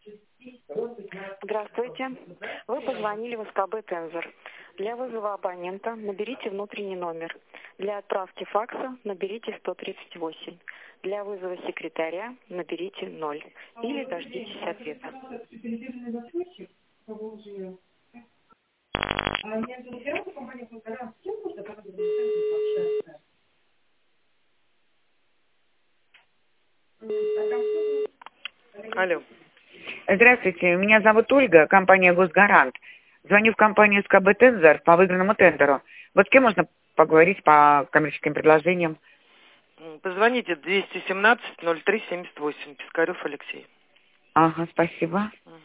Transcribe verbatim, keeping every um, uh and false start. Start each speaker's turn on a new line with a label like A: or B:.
A: Здравствуйте. Вы позвонили в СКБ «Тензор». Для вызова абонента наберите внутренний номер. Для отправки факса наберите сто тридцать восемь. Для вызова секретаря наберите ноль. Или дождитесь ответа.
B: Алло.
C: Здравствуйте, меня зовут Ольга, компания «Госгарант». Звоню в компанию СКБ «Тензор» по выигранному тендеру. Вот с кем можно поговорить по коммерческим предложениям?
B: Позвоните двести семнадцать ноль три семьдесят восемь. Пискарев Алексей.
C: Ага, спасибо.
B: Угу.